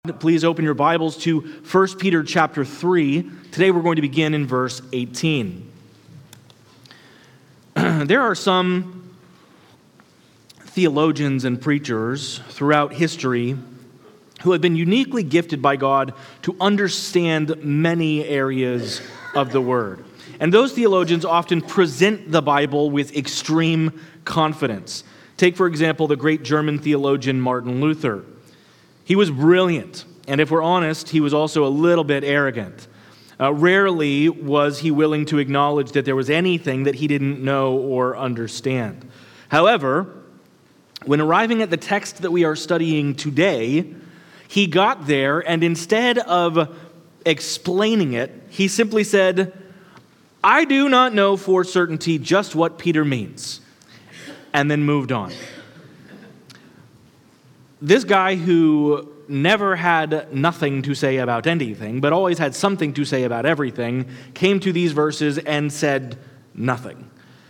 Please open your Bibles to 1 Peter chapter 3. Today we're going to begin in verse 18. There are some theologians and preachers throughout history who have been uniquely gifted by God to understand many areas of the Word. And those theologians often present the Bible with extreme confidence. Take, for example, the great German theologian Martin Luther. He was brilliant, and if we're honest, he was also a little bit arrogant. Rarely was he willing to acknowledge that there was anything that he didn't know or understand. However, when arriving at the text that we are studying today, he got there, and instead of explaining it, he simply said, "I do not know for certainty just what Peter means," and then moved on. This guy who never had nothing to say about anything, but always had something to say about everything, came to these verses and said nothing.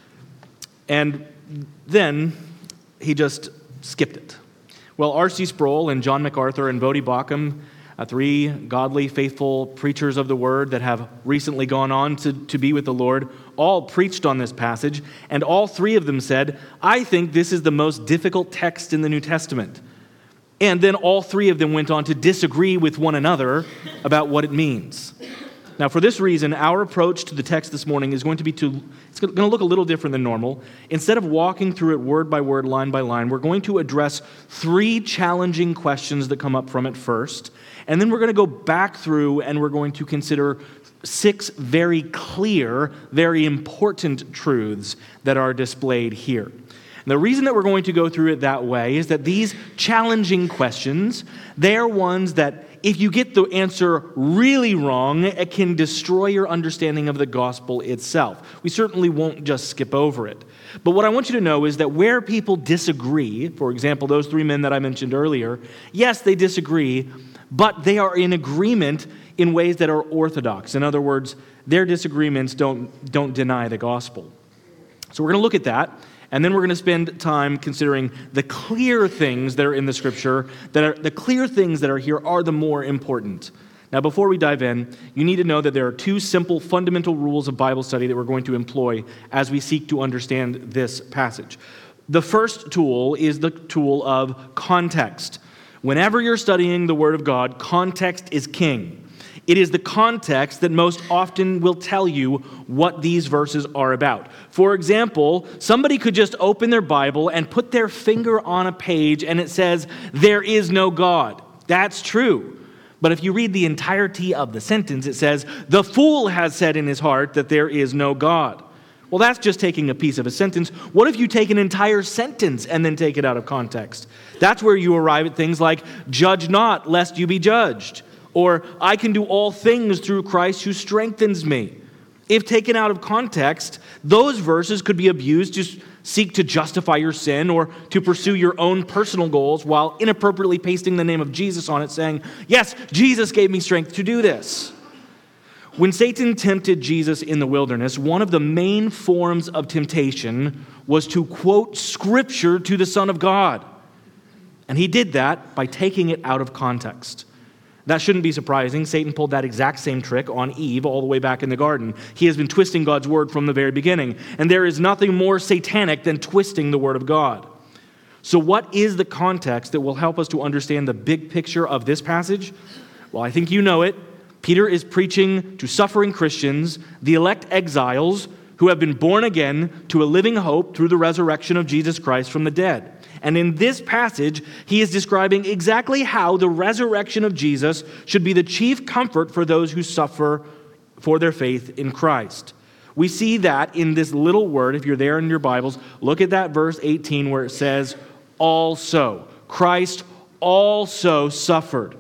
And then he just skipped it. Well, R.C. Sproul and John MacArthur and Voddie Baucham, three godly, faithful preachers of the Word that have recently gone on to be with the Lord, all preached on this passage, and all three of them said, "I think this is the most difficult text in the New Testament." And then all three of them went on to disagree with one another about what it means. Now, for this reason, our approach to the text this morning is going to look a little different than normal. Instead of walking through it word by word, line by line, we're going to address three challenging questions that come up from it first. And then we're going to go back through and we're going to consider six very clear, very important truths that are displayed here. And the reason that we're going to go through it that way is that these challenging questions, they're ones that if you get the answer really wrong, it can destroy your understanding of the gospel itself. We certainly won't just skip over it. But what I want you to know is that where people disagree, for example, those three men that I mentioned earlier, yes, they disagree, but they are in agreement in ways that are orthodox. In other words, their disagreements don't deny the gospel. So we're going to look at that. And then we're going to spend time considering the clear things that are in the Scripture, the clear things that are here are the more important. Now, before we dive in, you need to know that there are two simple fundamental rules of Bible study that we're going to employ as we seek to understand this passage. The first tool is the tool of context. Whenever you're studying the Word of God, context is king. It is the context that most often will tell you what these verses are about. For example, somebody could just open their Bible and put their finger on a page and it says, "There is no God." That's true. But if you read the entirety of the sentence, it says, "The fool has said in his heart that there is no God." Well, that's just taking a piece of a sentence. What if you take an entire sentence and then take it out of context? That's where you arrive at things like, "Judge not, lest you be judged." Or, "I can do all things through Christ who strengthens me." If taken out of context, those verses could be abused to seek to justify your sin or to pursue your own personal goals while inappropriately pasting the name of Jesus on it, saying, "Yes, Jesus gave me strength to do this." When Satan tempted Jesus in the wilderness, one of the main forms of temptation was to quote Scripture to the Son of God. And he did that by taking it out of context. That shouldn't be surprising. Satan pulled that exact same trick on Eve all the way back in the garden. He has been twisting God's word from the very beginning. And there is nothing more satanic than twisting the word of God. So what is the context that will help us to understand the big picture of this passage? Well, I think you know it. Peter is preaching to suffering Christians, the elect exiles who have been born again to a living hope through the resurrection of Jesus Christ from the dead. And in this passage, he is describing exactly how the resurrection of Jesus should be the chief comfort for those who suffer for their faith in Christ. We see that in this little word. If you're there in your Bibles, look at that verse 18 where it says, "Also." Christ also suffered.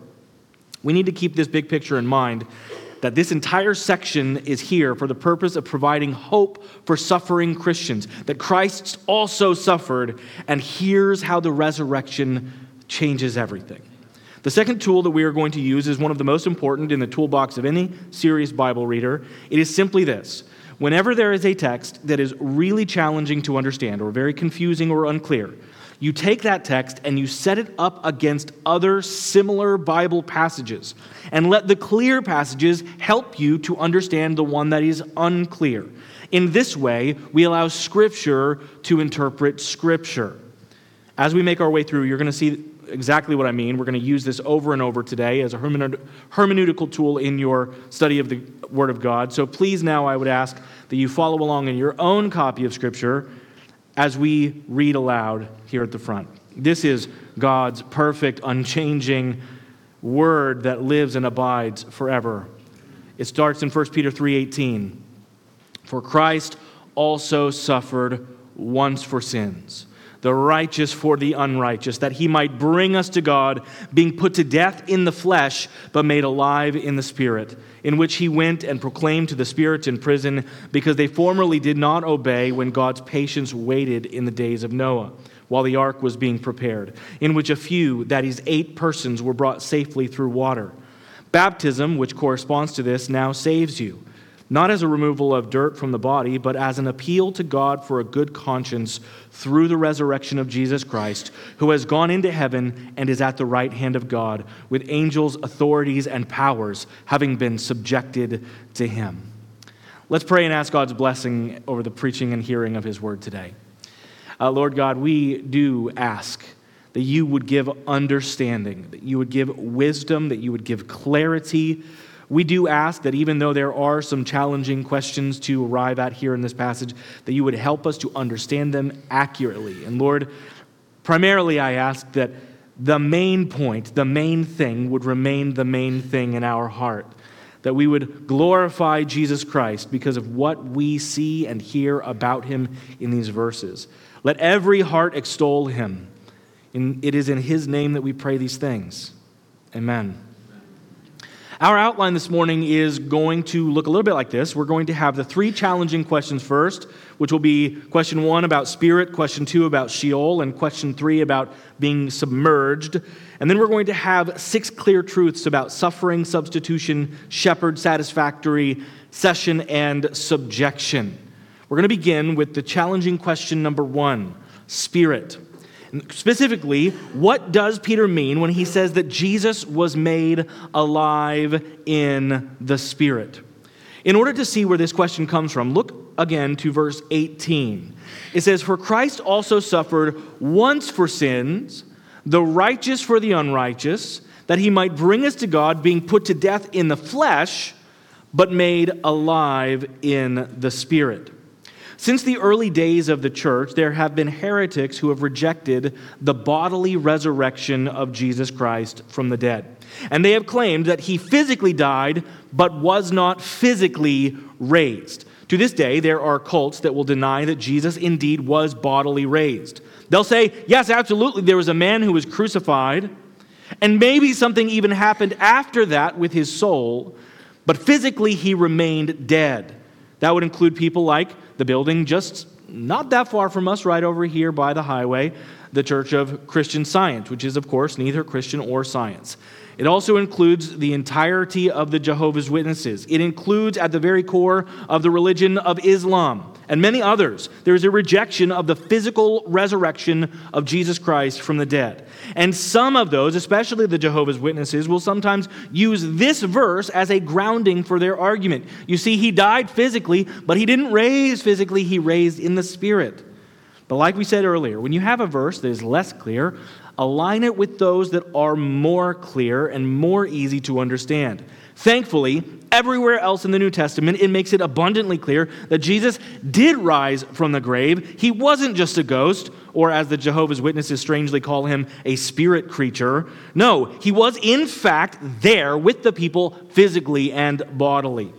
We need to keep this big picture in mind, that this entire section is here for the purpose of providing hope for suffering Christians, that Christ also suffered, and here's how the resurrection changes everything. The second tool that we are going to use is one of the most important in the toolbox of any serious Bible reader. It is simply this: whenever there is a text that is really challenging to understand or very confusing or unclear, You take that text and you set it up against other similar Bible passages, and let the clear passages help you to understand the one that is unclear. In this way, we allow Scripture to interpret Scripture. As we make our way through, you're going to see exactly what I mean. We're going to use this over and over today as a hermeneutical tool in your study of the Word of God. So please now I would ask that you follow along in your own copy of Scripture as we read aloud here at the front. This is God's perfect, unchanging Word that lives and abides forever. It starts in 1 Peter 3:18. For Christ also suffered once for sins, the righteous for the unrighteous, that he might bring us to God, being put to death in the flesh, but made alive in the Spirit, in which he went and proclaimed to the spirits in prison, because they formerly did not obey when God's patience waited in the days of Noah, while the ark was being prepared, in which a few, that is 8 persons, were brought safely through water. Baptism, which corresponds to this, now saves you, not as a removal of dirt from the body, but as an appeal to God for a good conscience through the resurrection of Jesus Christ, who has gone into heaven and is at the right hand of God, with angels, authorities, and powers having been subjected to him. Let's pray and ask God's blessing over the preaching and hearing of his word today. Lord God, we do ask that you would give understanding, that you would give wisdom, that you would give clarity. We do ask that even though there are some challenging questions to arrive at here in this passage, that you would help us to understand them accurately. And Lord, primarily I ask that the main point, the main thing would remain the main thing in our heart, that we would glorify Jesus Christ because of what we see and hear about him in these verses. Let every heart extol him. It is in his name that we pray these things. Amen. Our outline this morning is going to look a little bit like this. We're going to have the 3 challenging questions first, which will be question 1 about spirit, question 2 about Sheol, and question 3 about being submerged. And then we're going to have 6 clear truths about suffering, substitution, shepherd, satisfactory, cession, and subjection. We're going to begin with the challenging question number 1, spirit. Specifically, what does Peter mean when he says that Jesus was made alive in the Spirit? In order to see where this question comes from, look again to verse 18. It says, "For Christ also suffered once for sins, the righteous for the unrighteous, that he might bring us to God, being put to death in the flesh, but made alive in the Spirit." Since the early days of the church, there have been heretics who have rejected the bodily resurrection of Jesus Christ from the dead. And they have claimed that he physically died, but was not physically raised. To this day, there are cults that will deny that Jesus indeed was bodily raised. They'll say, yes, absolutely, there was a man who was crucified, and maybe something even happened after that with his soul, but physically he remained dead. That would include people like the building just not that far from us, right over here by the highway, the Church of Christian Science, which is, of course, neither Christian or science. It also includes the entirety of the Jehovah's Witnesses. It includes, at the very core of the religion of Islam and many others, there is a rejection of the physical resurrection of Jesus Christ from the dead. And some of those, especially the Jehovah's Witnesses, will sometimes use this verse as a grounding for their argument. You see, he died physically, but he didn't raise physically, he raised in the Spirit. But like we said earlier, when you have a verse that is less clear, align it with those that are more clear and more easy to understand. Thankfully, everywhere else in the New Testament, it makes it abundantly clear that Jesus did rise from the grave. He wasn't just a ghost, or as the Jehovah's Witnesses strangely call him, a spirit creature. No, he was in fact there with the people physically and bodily.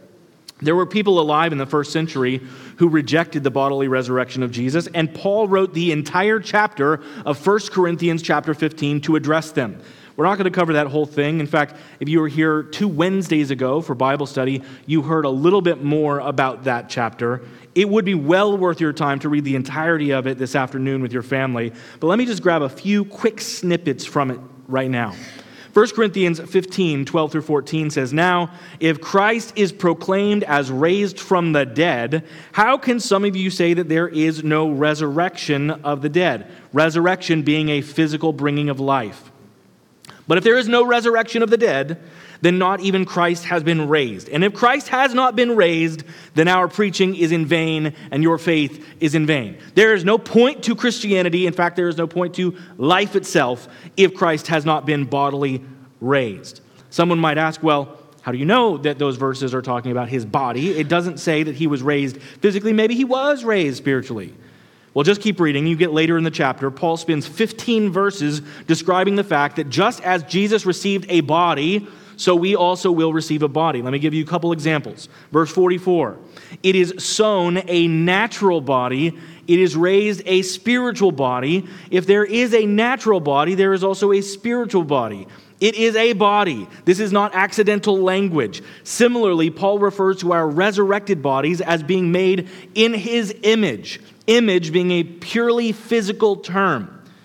There were people alive in the first century who rejected the bodily resurrection of Jesus, and Paul wrote the entire chapter of 1 Corinthians chapter 15 to address them. We're not going to cover that whole thing. In fact, if you were here 2 Wednesdays ago for Bible study, you heard a little bit more about that chapter. It would be well worth your time to read the entirety of it this afternoon with your family. But let me just grab a few quick snippets from it right now. 1 Corinthians 15, 12 through 14 says, "Now, if Christ is proclaimed as raised from the dead, how can some of you say that there is no resurrection of the dead?" Resurrection being a physical bringing of life. "But if there is no resurrection of the dead, then not even Christ has been raised. And if Christ has not been raised, then our preaching is in vain and your faith is in vain." There is no point to Christianity. In fact, there is no point to life itself if Christ has not been bodily raised. Someone might ask, well, how do you know that those verses are talking about his body? It doesn't say that he was raised physically. Maybe he was raised spiritually. Well, just keep reading. You get later in the chapter, Paul spends 15 verses describing the fact that just as Jesus received a body, so we also will receive a body. Let me give you a couple examples. Verse 44, "It is sown a natural body, it is raised a spiritual body. If there is a natural body, there is also a spiritual body." It is a body. This is not accidental language. Similarly, Paul refers to our resurrected bodies as being made in his image. Image being a purely physical term.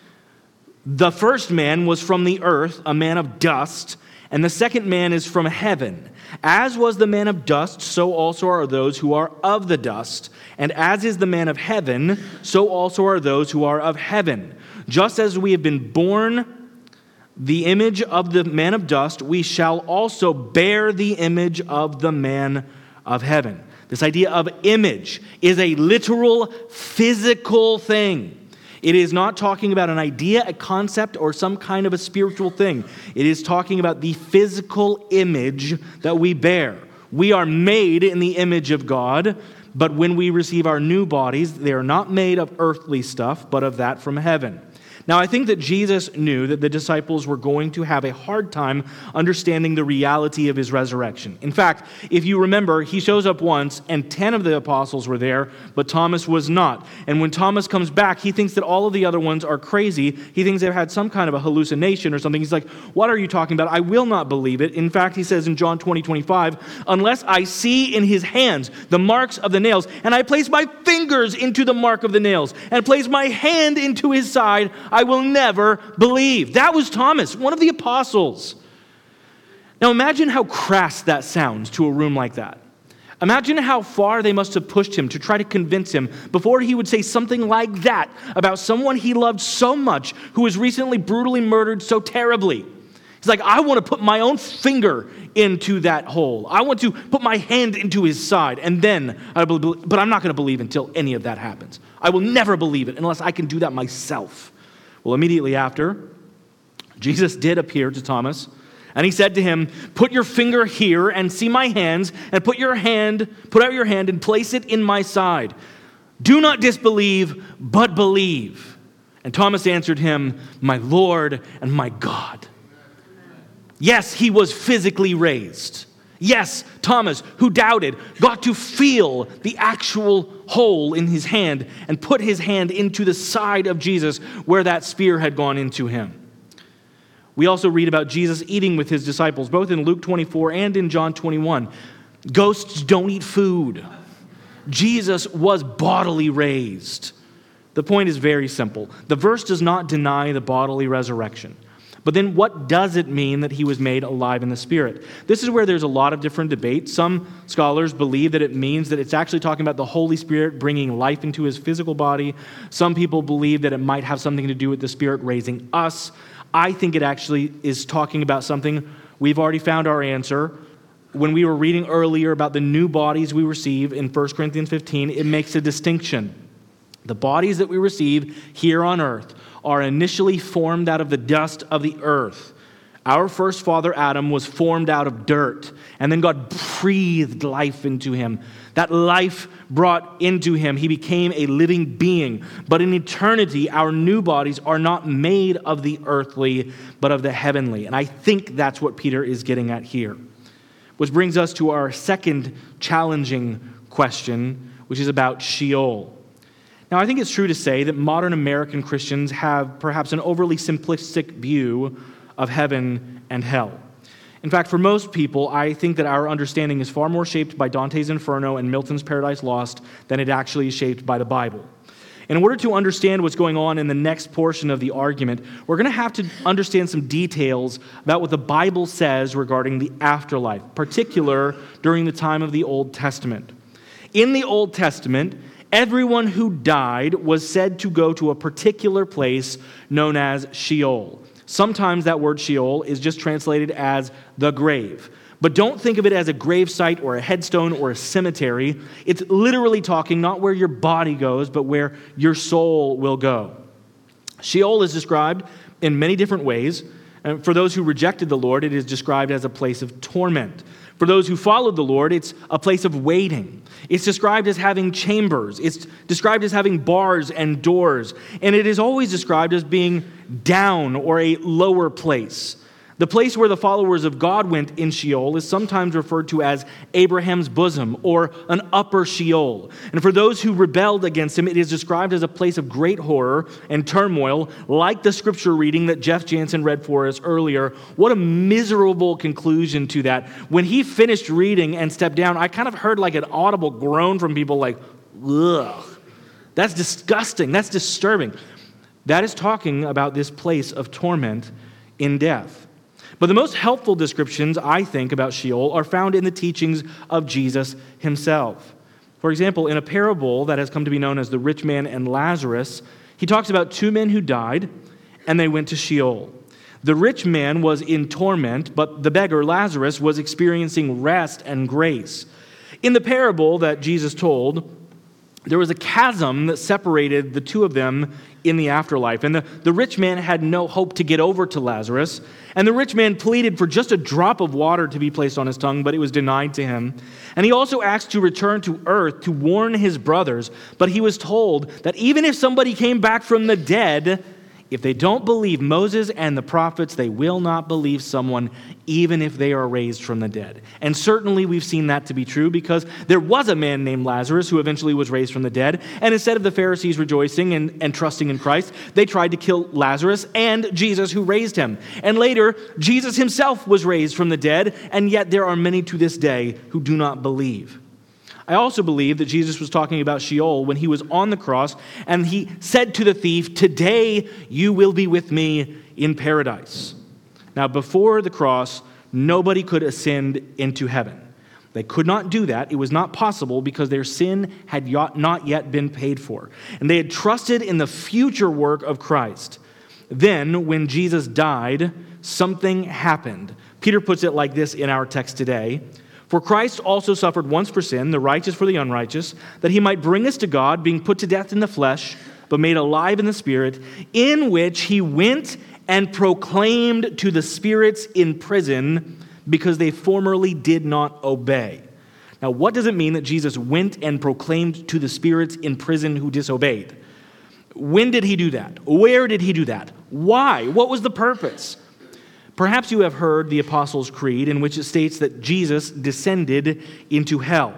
The first man was from the earth, a man of dust, and the second man is from heaven. As was the man of dust, so also are those who are of the dust. And as is the man of heaven, so also are those who are of heaven. Just as we have been born the image of the man of dust, we shall also bear the image of the man of heaven. This idea of image is a literal physical thing. It is not talking about an idea, a concept, or some kind of a spiritual thing. It is talking about the physical image that we bear. We are made in the image of God, but when we receive our new bodies, they are not made of earthly stuff, but of that from heaven. Now, I think that Jesus knew that the disciples were going to have a hard time understanding the reality of his resurrection. In fact, if you remember, he shows up once and 10 of the apostles were there, but Thomas was not. And when Thomas comes back, he thinks that all of the other ones are crazy. He thinks they've had some kind of a hallucination or something. He's like, "What are you talking about? I will not believe it." In fact, he says in John 20:25, "Unless I see in his hands the marks of the nails, and I place my fingers into the mark of the nails, and place my hand into his side, I will never believe." That was Thomas, one of the apostles. Now imagine how crass that sounds to a room like that. Imagine how far they must have pushed him to try to convince him before he would say something like that about someone he loved so much who was recently brutally murdered so terribly. He's like, "I want to put my own finger into that hole. I want to put my hand into his side, and then I will believe, but I'm not going to believe until any of that happens. I will never believe it unless I can do that myself." Well, immediately after, Jesus did appear to Thomas, and he said to him, "Put your finger here and see my hands, and put out your hand and place it in my side. Do not disbelieve, but believe." And Thomas answered him, "My Lord and my God." Yes, he was physically raised. Yes, Thomas, who doubted, got to feel the actual hole in his hand and put his hand into the side of Jesus where that spear had gone into him. We also read about Jesus eating with his disciples, both in Luke 24 and in John 21. Ghosts don't eat food. Jesus was bodily raised. The point is very simple. The verse does not deny the bodily resurrection. But then what does it mean that he was made alive in the Spirit? This is where there's a lot of different debate. Some scholars believe that it means that it's actually talking about the Holy Spirit bringing life into his physical body. Some people believe that it might have something to do with the Spirit raising us. I think it actually is talking about something. We've already found our answer. When we were reading earlier about the new bodies we receive in 1 Corinthians 15, it makes a distinction. The bodies that we receive here on earth are initially formed out of the dust of the earth. Our first father, Adam, was formed out of dirt, and then God breathed life into him. That life brought into him, he became a living being. But in eternity, our new bodies are not made of the earthly, but of the heavenly. And I think that's what Peter is getting at here. Which brings us to our second challenging question, which is about Sheol. Now, I think it's true to say that modern American Christians have perhaps an overly simplistic view of heaven and hell. In fact, for most people, I think that our understanding is far more shaped by Dante's Inferno and Milton's Paradise Lost than it actually is shaped by the Bible. In order to understand what's going on in the next portion of the argument, we're going to have to understand some details about what the Bible says regarding the afterlife, particular during the time of the Old Testament. In the Old Testament, everyone who died was said to go to a particular place known as Sheol. Sometimes that word Sheol is just translated as the grave. But don't think of it as a grave site or a headstone or a cemetery. It's literally talking not where your body goes, but where your soul will go. Sheol is described in many different ways. And for those who rejected the Lord, it is described as a place of torment. For those who followed the Lord, it's a place of waiting. It's described as having chambers. It's described as having bars and doors. And it is always described as being down or a lower place. The place where the followers of God went in Sheol is sometimes referred to as Abraham's bosom or an upper Sheol. And for those who rebelled against him, it is described as a place of great horror and turmoil, like the scripture reading that Jeff Jansen read for us earlier. What a miserable conclusion to that. When he finished reading and stepped down, I kind of heard like an audible groan from people like, ugh, that's disgusting, that's disturbing. That is talking about this place of torment in death. But the most helpful descriptions, I think, about Sheol are found in the teachings of Jesus himself. For example, in a parable that has come to be known as the rich man and Lazarus, he talks about two men who died, and they went to Sheol. The rich man was in torment, but the beggar, Lazarus, was experiencing rest and grace. In the parable that Jesus told, there was a chasm that separated the two of them in the afterlife. And the rich man had no hope to get over to Lazarus. And the rich man pleaded for just a drop of water to be placed on his tongue, but it was denied to him. And he also asked to return to earth to warn his brothers. But he was told that even if somebody came back from the dead, if they don't believe Moses and the prophets, they will not believe someone even if they are raised from the dead. And certainly we've seen that to be true because there was a man named Lazarus who eventually was raised from the dead. And instead of the Pharisees rejoicing and trusting in Christ, they tried to kill Lazarus and Jesus who raised him. And later, Jesus himself was raised from the dead, and yet there are many to this day who do not believe. I also believe that Jesus was talking about Sheol when he was on the cross and he said to the thief, "Today you will be with me in paradise." Now, before the cross, nobody could ascend into heaven. They could not do that. It was not possible because their sin had not yet been paid for. And they had trusted in the future work of Christ. Then, when Jesus died, something happened. Peter puts it like this in our text today. For Christ also suffered once for sin, the righteous for the unrighteous, that he might bring us to God, being put to death in the flesh, but made alive in the Spirit, in which he went and proclaimed to the spirits in prison, because they formerly did not obey. Now, what does it mean that Jesus went and proclaimed to the spirits in prison who disobeyed? When did he do that? Where did he do that? Why? What was the purpose? Perhaps you have heard the Apostles' Creed, in which it states that Jesus descended into hell.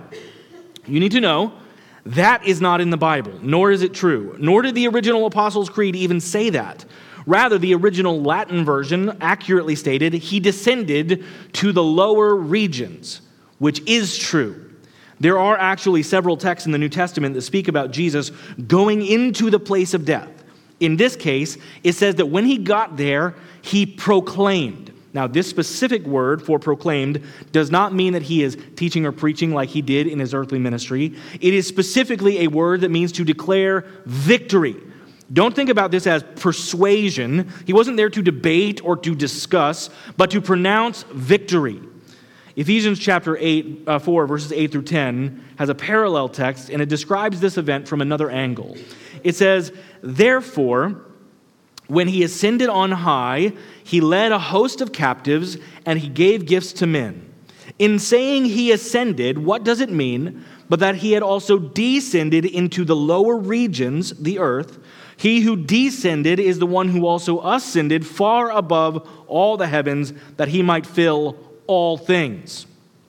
You need to know that is not in the Bible, nor is it true, nor did the original Apostles' Creed even say that. Rather, the original Latin version accurately stated, he descended to the lower regions, which is true. There are actually several texts in the New Testament that speak about Jesus going into the place of death. In this case, it says that when he got there, he proclaimed. Now, this specific word for proclaimed does not mean that he is teaching or preaching like he did in his earthly ministry. It is specifically a word that means to declare victory. Don't think about this as persuasion. He wasn't there to debate or to discuss, but to pronounce victory. Ephesians chapter 4, verses 8 through 10 has a parallel text, and it describes this event from another angle. It says, "Therefore, when he ascended on high, he led a host of captives, and he gave gifts to men." In saying he ascended, what does it mean but that he had also descended into the lower regions, the earth? He who descended is the one who also ascended far above all the heavens, that he might fill all things.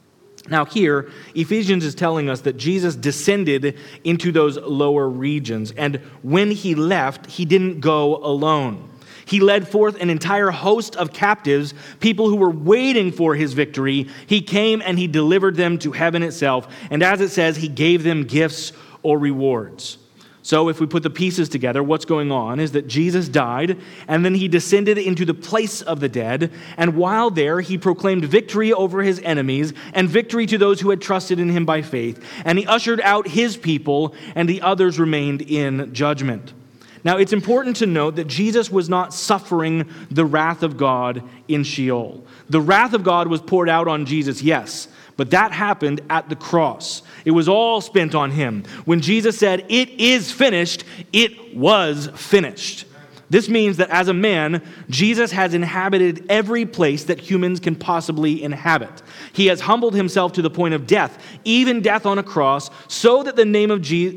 Now here, Ephesians is telling us that Jesus descended into those lower regions, and when he left, he didn't go alone. He led forth an entire host of captives, people who were waiting for his victory. He came and he delivered them to heaven itself, and as it says, he gave them gifts or rewards. So if we put the pieces together, what's going on is that Jesus died, and then he descended into the place of the dead, and while there, he proclaimed victory over his enemies and victory to those who had trusted in him by faith, and he ushered out his people, and the others remained in judgment. Now, it's important to note that Jesus was not suffering the wrath of God in Sheol. The wrath of God was poured out on Jesus, yes, but that happened at the cross. It was all spent on him. When Jesus said, "It is finished," it was finished. This means that as a man, Jesus has inhabited every place that humans can possibly inhabit. He has humbled himself to the point of death, even death on a cross, so that at the name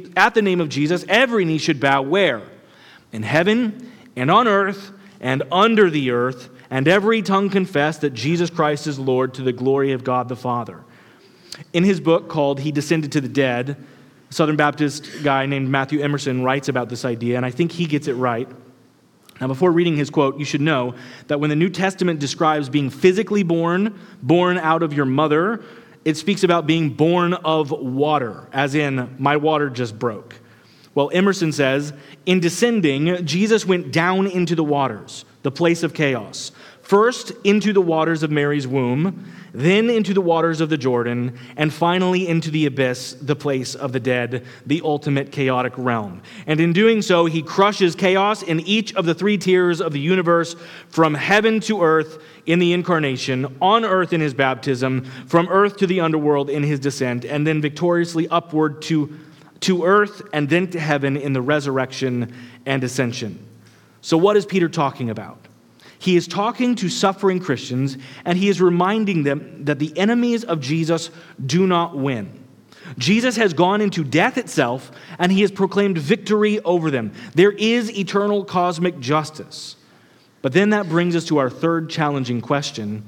of Jesus, every knee should bow where? In heaven and on earth and under the earth, and every tongue confess that Jesus Christ is Lord, to the glory of God the Father. In his book called He Descended to the Dead, a Southern Baptist guy named Matthew Emerson writes about this idea, and I think he gets it right. Now, before reading his quote, you should know that when the New Testament describes being physically born out of your mother, it speaks about being born of water, as in, my water just broke. Well, Emerson says, in descending, Jesus went down into the waters, the place of chaos. First into the waters of Mary's womb, then into the waters of the Jordan, and finally into the abyss, the place of the dead, the ultimate chaotic realm. And in doing so, he crushes chaos in each of the three tiers of the universe, from heaven to earth in the incarnation, on earth in his baptism, from earth to the underworld in his descent, and then victoriously upward to earth and then to heaven in the resurrection and ascension. So what is Peter talking about? He is talking to suffering Christians, and he is reminding them that the enemies of Jesus do not win. Jesus has gone into death itself, and he has proclaimed victory over them. There is eternal cosmic justice. But then that brings us to our third challenging question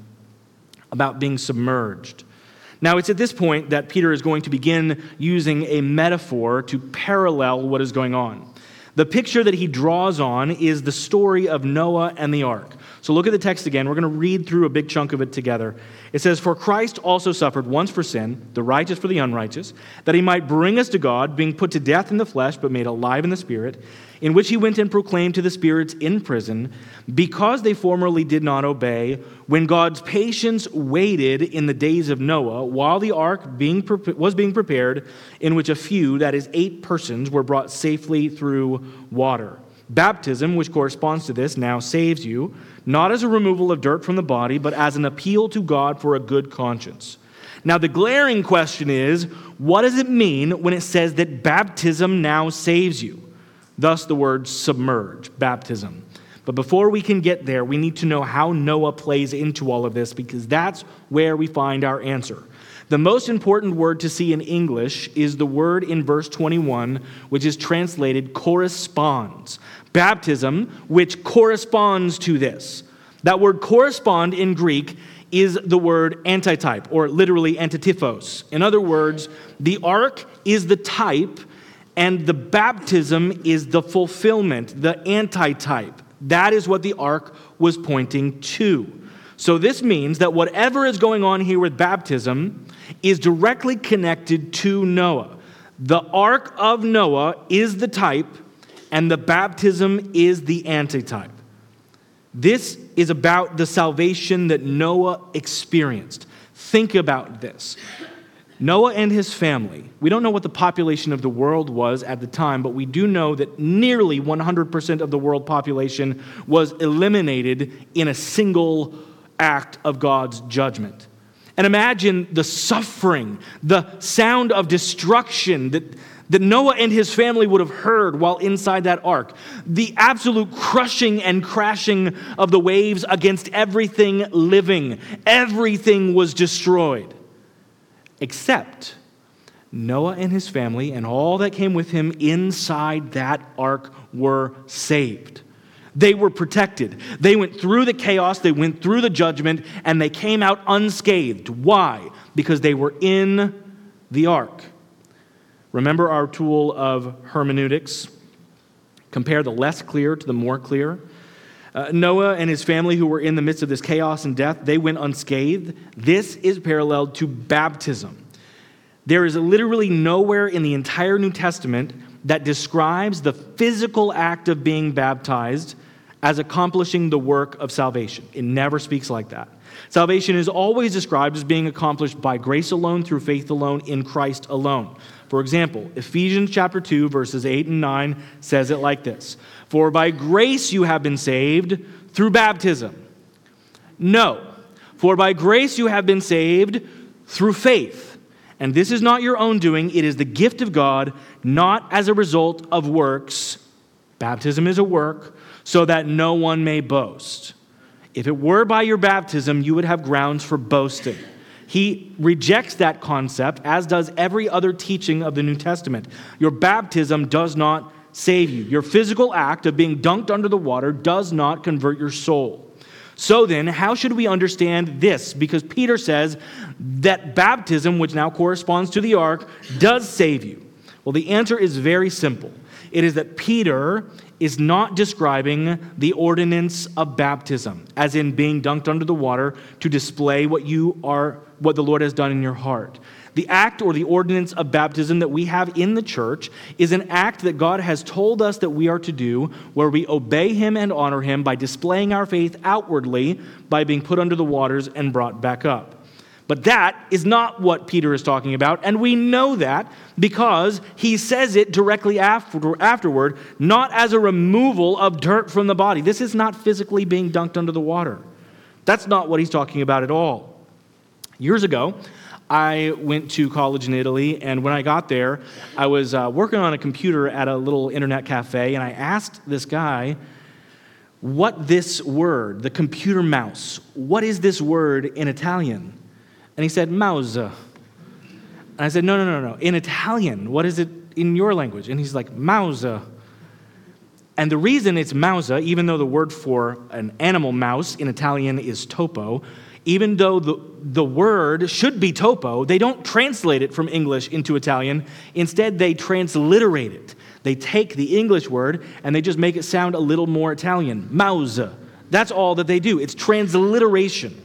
about being submerged. Now, it's at this point that Peter is going to begin using a metaphor to parallel what is going on. The picture that he draws on is the story of Noah and the ark. So look at the text again. We're going to read through a big chunk of it together. It says, "For Christ also suffered once for sin, the righteous for the unrighteous, that he might bring us to God, being put to death in the flesh, but made alive in the Spirit, in which he went and proclaimed to the spirits in prison, because they formerly did not obey, when God's patience waited in the days of Noah, while the ark was being prepared, in which a few, that is 8 persons, were brought safely through water. Baptism, which corresponds to this, now saves you, not as a removal of dirt from the body, but as an appeal to God for a good conscience." Now, the glaring question is, what does it mean when it says that baptism now saves you? Thus, the word submerge, baptism. But before we can get there, we need to know how Noah plays into all of this, because that's where we find our answer. The most important word to see in English is the word in verse 21, which is translated corresponds. Baptism, which corresponds to this. That word correspond in Greek is the word antitype, or literally antityphos. In other words, the ark is the type, and the baptism is the fulfillment, the antitype. That is what the ark was pointing to. So this means that whatever is going on here with baptism is directly connected to Noah. The ark of Noah is the type, and the baptism is the antitype. This is about the salvation that Noah experienced. Think about this. Noah and his family, we don't know what the population of the world was at the time, but we do know that nearly 100% of the world population was eliminated in a single act of God's judgment. And imagine the suffering, the sound of destruction that Noah and his family would have heard while inside that ark. The absolute crushing and crashing of the waves against everything living. Everything was destroyed. Except Noah and his family and all that came with him inside that ark were saved. They were protected. They went through the chaos, they went through the judgment, and they came out unscathed. Why? Because they were in the ark. Remember our tool of hermeneutics? Compare the less clear to the more clear. Noah and his family, who were in the midst of this chaos and death, they went unscathed. This is paralleled to baptism. There is literally nowhere in the entire New Testament that describes the physical act of being baptized as accomplishing the work of salvation. It never speaks like that. Salvation is always described as being accomplished by grace alone, through faith alone, in Christ alone. For example, Ephesians chapter 2, verses 8 and 9 says it like this: "For by grace you have been saved through baptism." No, for by grace you have been saved through faith. And this is not your own doing, it is the gift of God, not as a result of works. Baptism is a work, so that no one may boast. If it were by your baptism, you would have grounds for boasting. He rejects that concept, as does every other teaching of the New Testament. Your baptism does not save you. Your physical act of being dunked under the water does not convert your soul. So then, how should we understand this? Because Peter says that baptism, which now corresponds to the ark, does save you. Well, the answer is very simple. It is that Peter is not describing the ordinance of baptism, as in being dunked under the water to display what the Lord has done in your heart. The act or the ordinance of baptism that we have in the church is an act that God has told us that we are to do, where we obey Him and honor Him by displaying our faith outwardly by being put under the waters and brought back up. But that is not what Peter is talking about, and we know that because he says it directly afterward, not as a removal of dirt from the body. This is not physically being dunked under the water. That's not what he's talking about at all. Years ago, I went to college in Italy, and when I got there, I was working on a computer at a little internet cafe, and I asked this guy what this word, the computer mouse, what is this word in Italian? And he said, mouse. And I said, no. In Italian, what is it in your language? And he's like, mouse. And the reason it's mouse, even though the word for an animal mouse in Italian is topo, even though the word should be topo, they don't translate it from English into Italian. Instead, they transliterate it. They take the English word and they just make it sound a little more Italian. Mouse. That's all that they do. It's transliteration.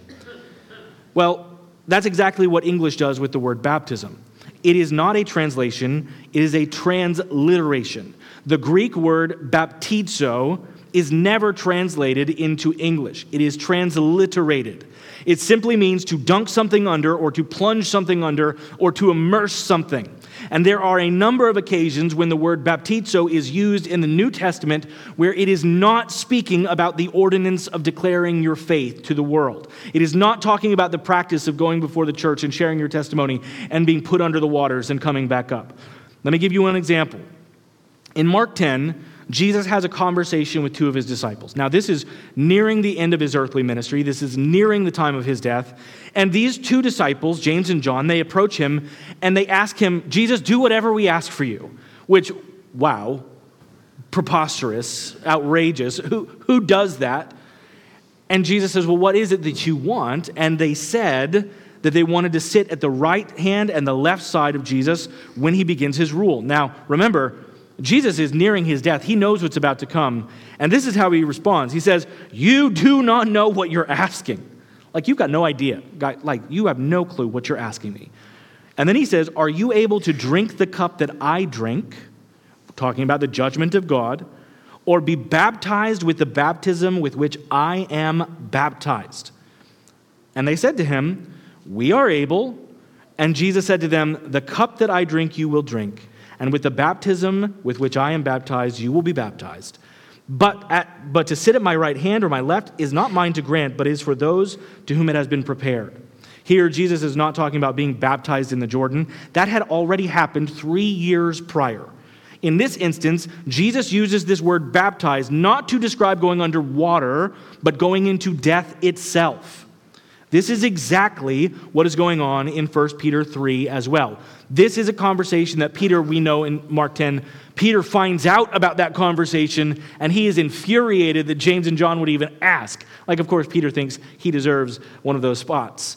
Well, that's exactly what English does with the word baptism. It is not a translation, it is a transliteration. The Greek word baptizo is never translated into English. It is transliterated. It simply means to dunk something under, or to plunge something under, or to immerse something. And there are a number of occasions when the word baptizo is used in the New Testament where it is not speaking about the ordinance of declaring your faith to the world. It is not talking about the practice of going before the church and sharing your testimony and being put under the waters and coming back up. Let me give you one example. In Mark 10, Jesus has a conversation with two of his disciples. Now, this is nearing the end of his earthly ministry. This is nearing the time of his death. And these two disciples, James and John, they approach him and they ask him, Jesus, do whatever we ask for you. Which, wow, preposterous, outrageous. Who does that? And Jesus says, well, what is it that you want? And they said that they wanted to sit at the right hand and the left side of Jesus when he begins his rule. Now, remember, Jesus is nearing his death. He knows what's about to come. And this is how he responds. He says, you do not know what you're asking. Like, you've got no idea. Like, you have no clue what you're asking me. And then he says, are you able to drink the cup that I drink, talking about the judgment of God, or be baptized with the baptism with which I am baptized? And they said to him, we are able. And Jesus said to them, the cup that I drink you will drink, and with the baptism with which I am baptized, you will be baptized. But to sit at my right hand or my left is not mine to grant, but is for those to whom it has been prepared. Here, Jesus is not talking about being baptized in the Jordan. That had already happened 3 years prior. In this instance, Jesus uses this word baptized not to describe going under water, but going into death itself. This is exactly what is going on in 1 Peter 3 as well. This is a conversation that Peter, we know in Mark 10, Peter finds out about that conversation, and he is infuriated that James and John would even ask. Like, of course, Peter thinks he deserves one of those spots.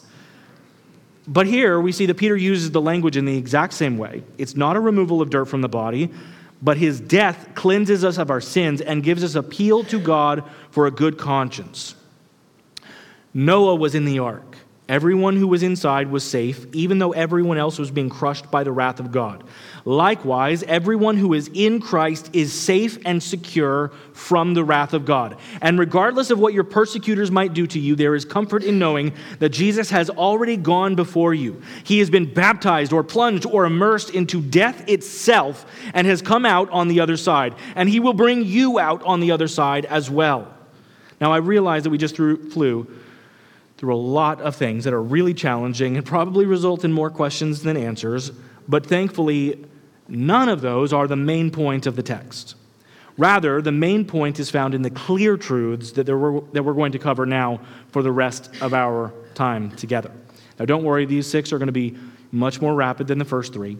But here we see that Peter uses the language in the exact same way. It's not a removal of dirt from the body, but his death cleanses us of our sins and gives us appeal to God for a good conscience. Noah was in the ark. Everyone who was inside was safe, even though everyone else was being crushed by the wrath of God. Likewise, everyone who is in Christ is safe and secure from the wrath of God. And regardless of what your persecutors might do to you, there is comfort in knowing that Jesus has already gone before you. He has been baptized or plunged or immersed into death itself and has come out on the other side. And he will bring you out on the other side as well. Now, I realize that we just flew through a lot of things that are really challenging and probably result in more questions than answers, but thankfully, none of those are the main point of the text. Rather, the main point is found in the clear truths that we're going to cover now for the rest of our time together. Now, don't worry, these 6 are going to be much more rapid than the first 3.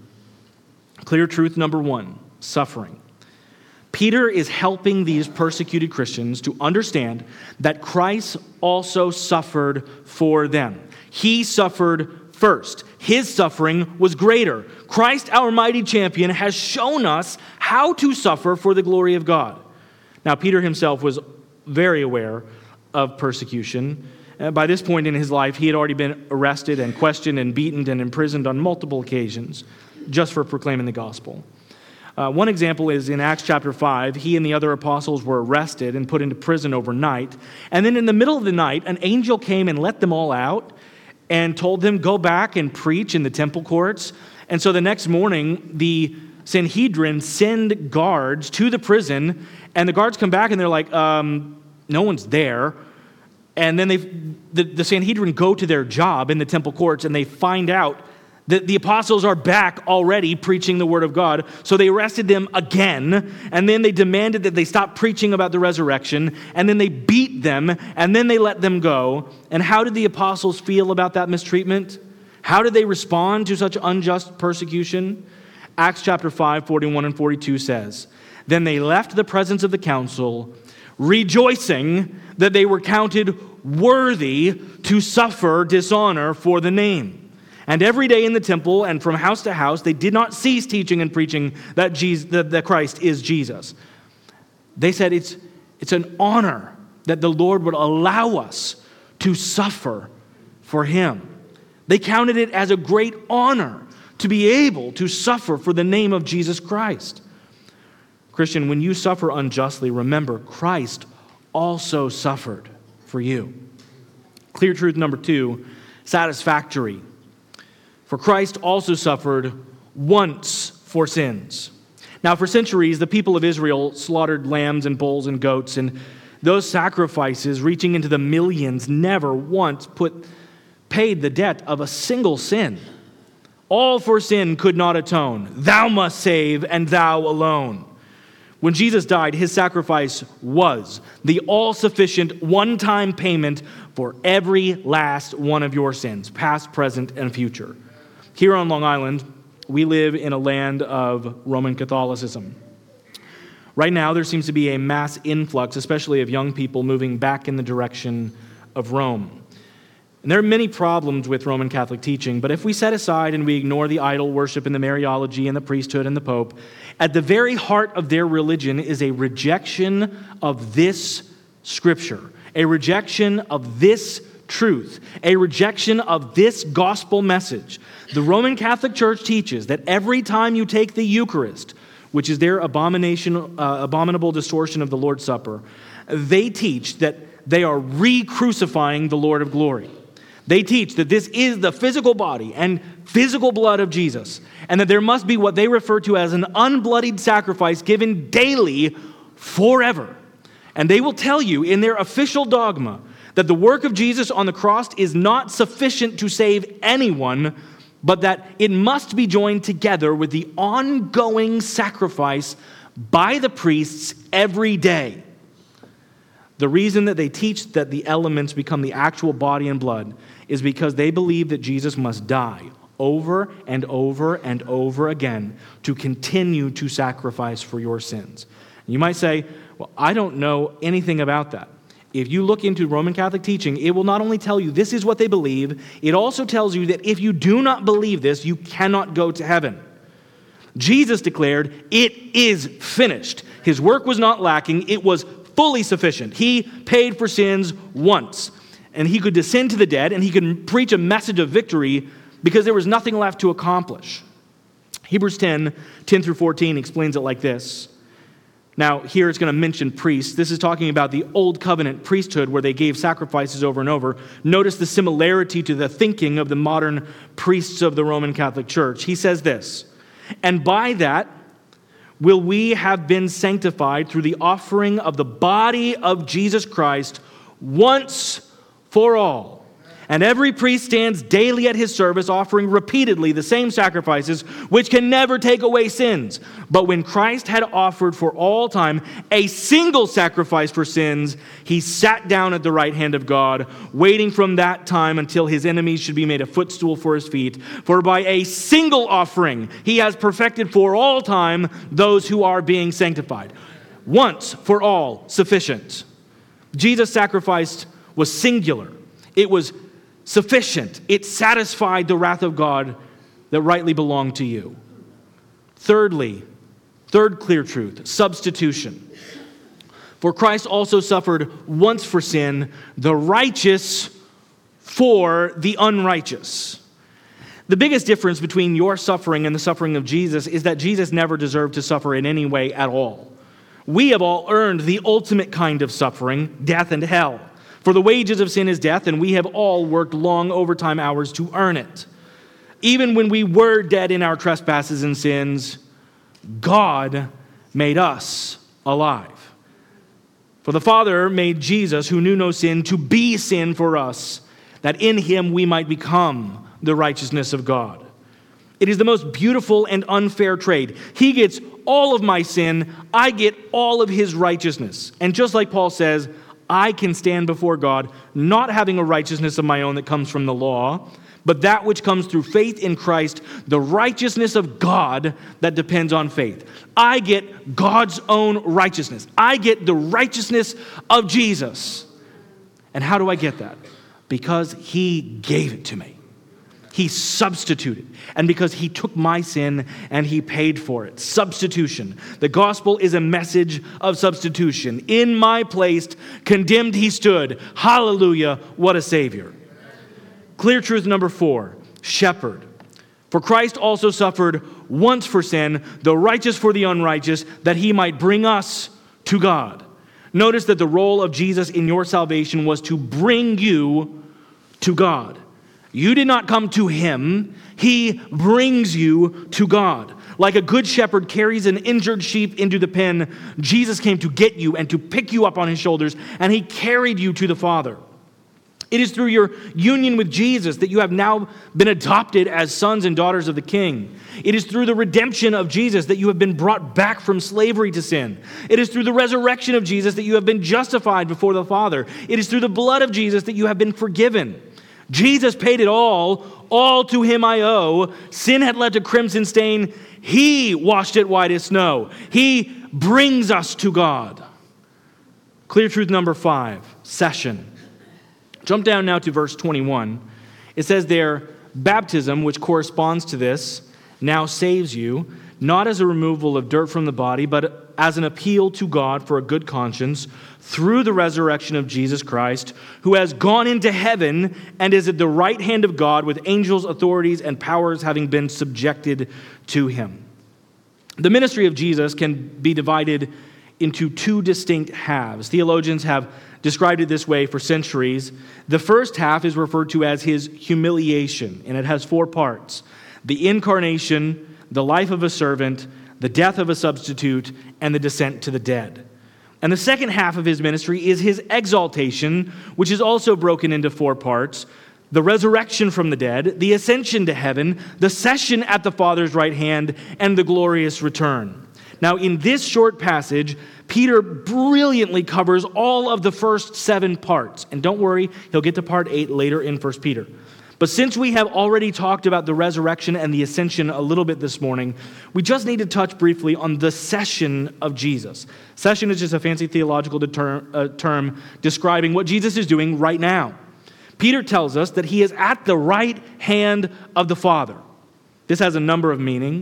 Clear truth number 1, suffering. Peter is helping these persecuted Christians to understand that Christ also suffered for them. He suffered first. His suffering was greater. Christ, our mighty champion, has shown us how to suffer for the glory of God. Now, Peter himself was very aware of persecution. By this point in his life, he had already been arrested and questioned and beaten and imprisoned on multiple occasions just for proclaiming the gospel. One example is in Acts chapter 5, he and the other apostles were arrested and put into prison overnight. And then in the middle of the night, an angel came and let them all out and told them, go back and preach in the temple courts. And so the next morning, the Sanhedrin send guards to the prison, and the guards come back and they're like, no one's there. And then the Sanhedrin go to their job in the temple courts and they find out that the apostles are back already preaching the word of God. So they arrested them again, and then they demanded that they stop preaching about the resurrection, and then they beat them, and then they let them go. And how did the apostles feel about that mistreatment? How did they respond to such unjust persecution? Acts chapter 5, 41 and 42 says, then they left the presence of the council, rejoicing that they were counted worthy to suffer dishonor for the name. And every day in the temple and from house to house, they did not cease teaching and preaching that Christ is Jesus. They said it's an honor that the Lord would allow us to suffer for him. They counted it as a great honor to be able to suffer for the name of Jesus Christ. Christian, when you suffer unjustly, remember Christ also suffered for you. Clear truth number 2, satisfactory. For Christ also suffered once for sins. Now, for centuries, the people of Israel slaughtered lambs and bulls and goats, and those sacrifices, reaching into the millions, never once paid the debt of a single sin. All for sin could not atone. Thou must save, and thou alone. When Jesus died, his sacrifice was the all-sufficient one-time payment for every last one of your sins, past, present, and future. Here on Long Island, we live in a land of Roman Catholicism. Right now, there seems to be a mass influx, especially of young people moving back in the direction of Rome. And there are many problems with Roman Catholic teaching, but if we set aside and we ignore the idol worship and the Mariology and the priesthood and the Pope, at the very heart of their religion is a rejection of this Scripture, a rejection of this truth, a rejection of this gospel message. The Roman Catholic Church teaches that every time you take the Eucharist, which is their abominable distortion of the Lord's Supper, they teach that they are re-crucifying the Lord of glory. They teach that this is the physical body and physical blood of Jesus, and that there must be what they refer to as an unbloodied sacrifice given daily forever. And they will tell you in their official dogma that the work of Jesus on the cross is not sufficient to save anyone, but that it must be joined together with the ongoing sacrifice by the priests every day. The reason that they teach that the elements become the actual body and blood is because they believe that Jesus must die over and over and over again to continue to sacrifice for your sins. You might say, well, I don't know anything about that. If you look into Roman Catholic teaching, it will not only tell you this is what they believe, it also tells you that if you do not believe this, you cannot go to heaven. Jesus declared, it is finished. His work was not lacking. It was fully sufficient. He paid for sins once. and he could descend to the dead, and he could preach a message of victory because there was nothing left to accomplish. Hebrews 10 through 14 explains it like this. Now, here it's going to mention priests. This is talking about the Old Covenant priesthood where they gave sacrifices over and over. Notice the similarity to the thinking of the modern priests of the Roman Catholic Church. He says this, "And by that will we have been sanctified through the offering of the body of Jesus Christ once for all. And every priest stands daily at his service, offering repeatedly the same sacrifices, which can never take away sins. But when Christ had offered for all time a single sacrifice for sins, he sat down at the right hand of God, waiting from that time until his enemies should be made a footstool for his feet. For by a single offering he has perfected for all time those who are being sanctified." Once for all, sufficient. Jesus' sacrifice was singular. It was sufficient. It satisfied the wrath of God that rightly belonged to you. Thirdly, third clear truth, substitution. For Christ also suffered once for sin, the righteous for the unrighteous. The biggest difference between your suffering and the suffering of Jesus is that Jesus never deserved to suffer in any way at all. We have all earned the ultimate kind of suffering, death and hell. For the wages of sin is death, and we have all worked long overtime hours to earn it. Even when we were dead in our trespasses and sins, God made us alive. For the Father made Jesus, who knew no sin, to be sin for us, that in him we might become the righteousness of God. It is the most beautiful and unfair trade. He gets all of my sin, I get all of his righteousness. And just like Paul says, I can stand before God, not having a righteousness of my own that comes from the law, but that which comes through faith in Christ, the righteousness of God that depends on faith. I get God's own righteousness. I get the righteousness of Jesus. And how do I get that? Because he gave it to me. He substituted. And because he took my sin and he paid for it. Substitution. The gospel is a message of substitution. In my place, condemned he stood. Hallelujah, what a Savior. Clear truth number 4, shepherd. For Christ also suffered once for sin, the righteous for the unrighteous, that he might bring us to God. Notice that the role of Jesus in your salvation was to bring you to God. You did not come to him. He brings you to God. Like a good shepherd carries an injured sheep into the pen, Jesus came to get you and to pick you up on his shoulders, and he carried you to the Father. It is through your union with Jesus that you have now been adopted as sons and daughters of the King. It is through the redemption of Jesus that you have been brought back from slavery to sin. It is through the resurrection of Jesus that you have been justified before the Father. It is through the blood of Jesus that you have been forgiven. Jesus paid it all to him I owe. Sin had left a crimson stain. He washed it white as snow. He brings us to God. Clear truth number 5, session. Jump down now to verse 21. It says there, baptism, which corresponds to this, now saves you, not as a removal of dirt from the body, but as an appeal to God for a good conscience through the resurrection of Jesus Christ, who has gone into heaven and is at the right hand of God with angels, authorities, and powers having been subjected to him. The ministry of Jesus can be divided into 2 distinct halves. Theologians have described it this way for centuries. The first half is referred to as his humiliation, and it has 4 parts: the incarnation, the life of a servant, the death of a substitute, and the descent to the dead. And the second half of his ministry is his exaltation, which is also broken into 4 parts: the resurrection from the dead, the ascension to heaven, the session at the Father's right hand, and the glorious return. Now, in this short passage, Peter brilliantly covers all of the first 7 parts. And don't worry, he'll get to part 8 later in 1 Peter. But since we have already talked about the resurrection and the ascension a little bit this morning, we just need to touch briefly on the session of Jesus. Session is just a fancy theological term describing what Jesus is doing right now. Peter tells us that he is at the right hand of the Father. This has a number of meanings.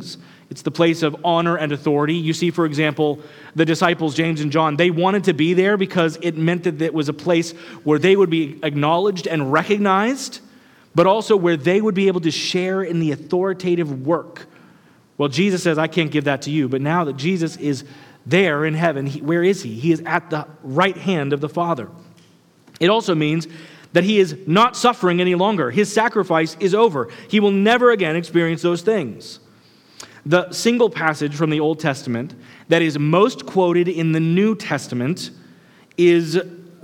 It's the place of honor and authority. You see, for example, the disciples, James and John, they wanted to be there because it meant that it was a place where they would be acknowledged and recognized, but also where they would be able to share in the authoritative work. Well, Jesus says, I can't give that to you. But now that Jesus is there in heaven, where is he? He is at the right hand of the Father. It also means that he is not suffering any longer. His sacrifice is over. He will never again experience those things. The single passage from the Old Testament that is most quoted in the New Testament is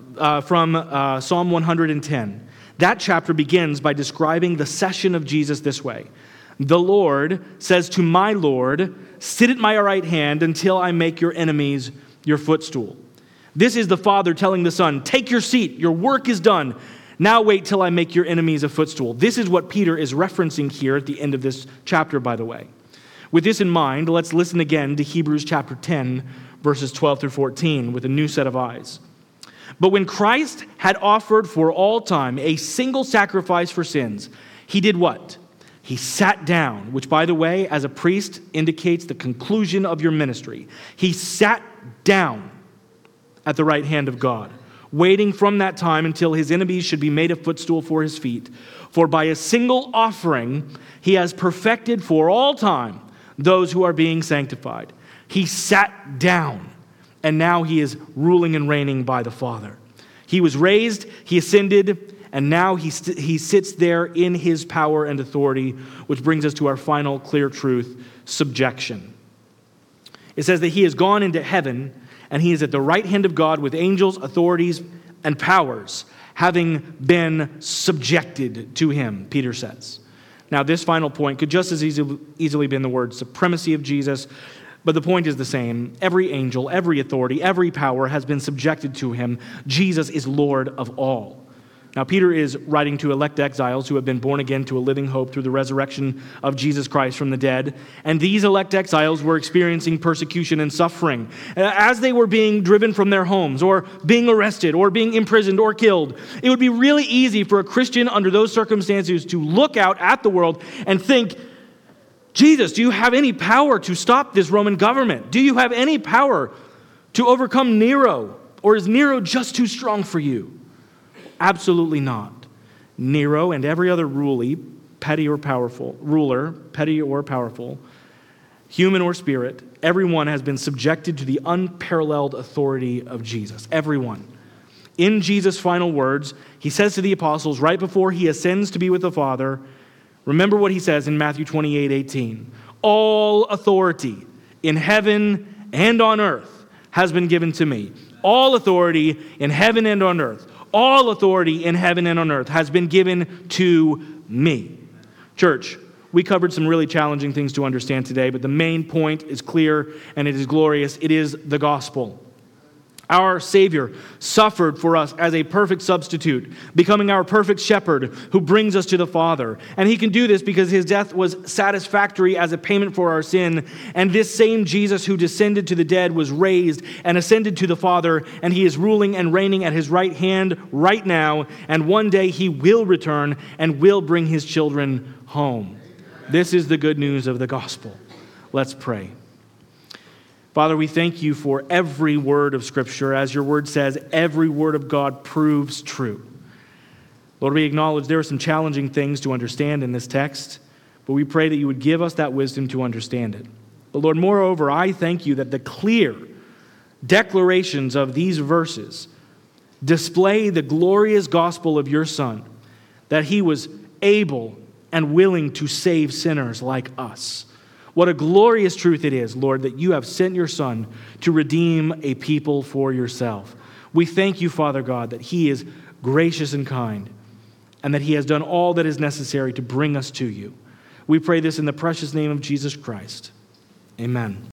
from Psalm 110. That chapter begins by describing the session of Jesus this way. The Lord says to my Lord, sit at my right hand until I make your enemies your footstool. This is the Father telling the Son, take your seat, your work is done. Now wait till I make your enemies a footstool. This is what Peter is referencing here at the end of this chapter, by the way. With this in mind, let's listen again to Hebrews chapter 10, verses 12 through 14, with a new set of eyes. But when Christ had offered for all time a single sacrifice for sins, he did what? He sat down, which, by the way, as a priest, indicates the conclusion of your ministry. He sat down at the right hand of God, waiting from that time until his enemies should be made a footstool for his feet. For by a single offering, he has perfected for all time those who are being sanctified. He sat down, and now he is ruling and reigning by the Father. He was raised, he ascended, and now he sits there in his power and authority, which brings us to our final clear truth, subjection. It says that he has gone into heaven, and he is at the right hand of God with angels, authorities, and powers, having been subjected to him, Peter says. Now, this final point could just as easily been the word supremacy of Jesus, but the point is the same. Every angel, every authority, every power has been subjected to him. Jesus is Lord of all. Now, Peter is writing to elect exiles who have been born again to a living hope through the resurrection of Jesus Christ from the dead. And these elect exiles were experiencing persecution and suffering as they were being driven from their homes or being arrested or being imprisoned or killed. It would be really easy for a Christian under those circumstances to look out at the world and think, Jesus, do you have any power to stop this Roman government? Do you have any power to overcome Nero? Or is Nero just too strong for you? Absolutely not. Nero and every other ruler, petty or powerful, human or spirit, everyone has been subjected to the unparalleled authority of Jesus. Everyone. In Jesus' final words, he says to the apostles right before he ascends to be with the Father, remember what he says in Matthew 28:18. All authority in heaven and on earth has been given to me. All authority in heaven and on earth. All authority in heaven and on earth has been given to me. Church, we covered some really challenging things to understand today, but the main point is clear and it is glorious. It is the gospel. Our Savior suffered for us as a perfect substitute, becoming our perfect shepherd who brings us to the Father. And he can do this because his death was satisfactory as a payment for our sin. And this same Jesus who descended to the dead was raised and ascended to the Father, and he is ruling and reigning at his right hand right now. And one day he will return and will bring his children home. This is the good news of the gospel. Let's pray. Father, we thank you for every word of Scripture. As your word says, every word of God proves true. Lord, we acknowledge there are some challenging things to understand in this text, but we pray that you would give us that wisdom to understand it. But Lord, moreover, I thank you that the clear declarations of these verses display the glorious gospel of your Son, that he was able and willing to save sinners like us. What a glorious truth it is, Lord, that you have sent your Son to redeem a people for yourself. We thank you, Father God, that he is gracious and kind, and that he has done all that is necessary to bring us to you. We pray this in the precious name of Jesus Christ. Amen.